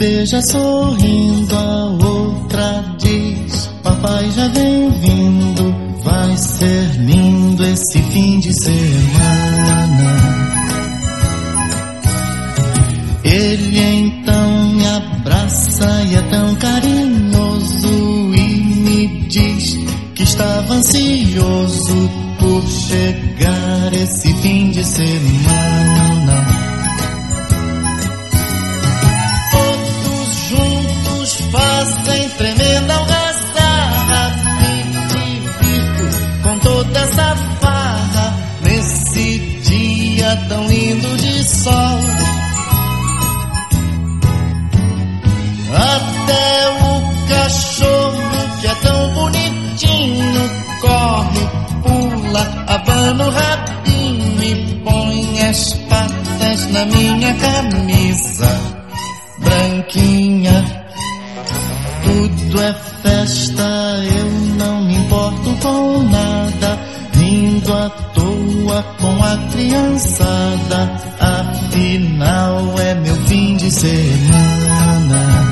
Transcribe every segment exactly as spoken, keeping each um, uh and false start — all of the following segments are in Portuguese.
festeja sorrindo, a outra diz: papai já vem vindo, vai ser lindo esse fim de semana. Ele então me abraça e é tão carinhoso e me diz que estava ansioso por chegar esse fim de semana. Todos juntos fazem tremenda algazarra, me divirto com toda essa farra nesse dia tão lindo de sol. Até o cachorro, que é tão bonitinho, corre, pula, abana o rabinho e põe as patas na minha camisa branquinha. Tudo é festa, eu não me importo com nada, rindo à toa com a criançada. Afinal é meu fim de semana.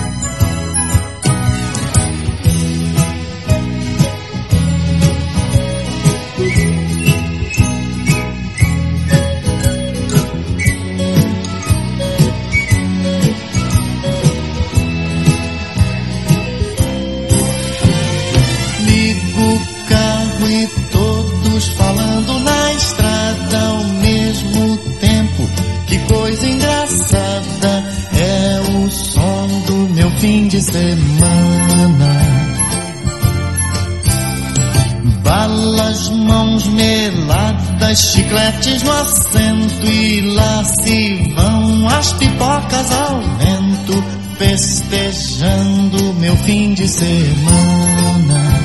Falando na estrada ao mesmo tempo, que coisa engraçada, é o som do meu fim de semana. Balas, mãos meladas, chicletes no assento, e lá se vão as pipocas ao vento, festejando meu fim de semana.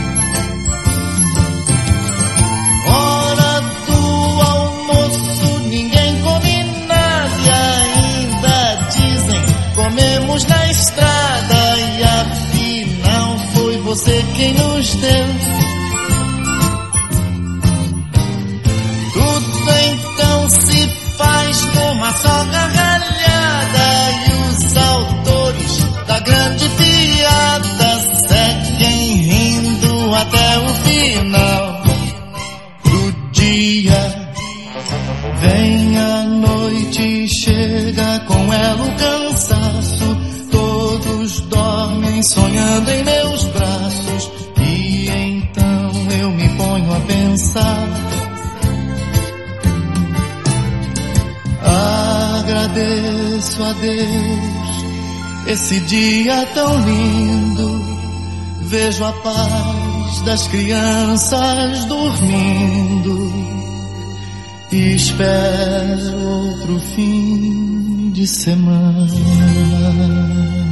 Na estrada e afinal foi você quem nos deu. Tudo então se faz com uma só gargalhada e os autores da grande piada seguem rindo até o final do dia. Vem a noite e chega com ela o cansaço, todos dormem sonhando em meus braços, e então eu me ponho a pensar. Agradeço a Deus esse dia tão lindo, vejo a paz das crianças dormindo e espero outro fim de semana.